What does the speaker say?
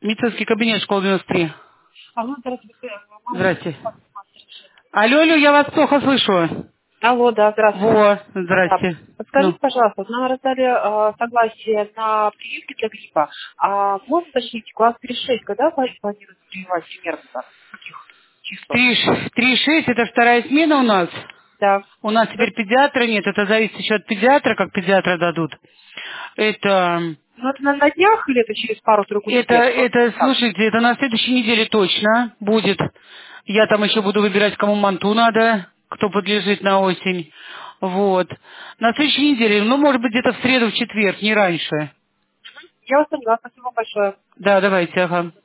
Медицинский кабинет, школа 93. Алло, здравствуйте. Здрасте. Алло, алло, я вас плохо слышу. Алло, да, здравствуйте. Во, Да. здрасте. Ну, Подскажите, пожалуйста, вот нам раздали согласие на прививки для гриппа. Можно уточнить, класс 3-6, когда планируете прививать примерно? В каких числах? 3,6 это вторая смена у нас. Да. У нас теперь педиатра нет, это зависит еще от педиатра, как педиатра дадут. Это, Ну, это на днях или это через пару-тройку недель? Как? слушайте, это на следующей неделе точно будет. Я там еще буду выбирать, кому манту надо, кто подлежит на осень. Вот. На следующей неделе, ну, может быть, где-то в среду, в четверг, не раньше. Я вас поняла, спасибо большое. Да, давайте, ага.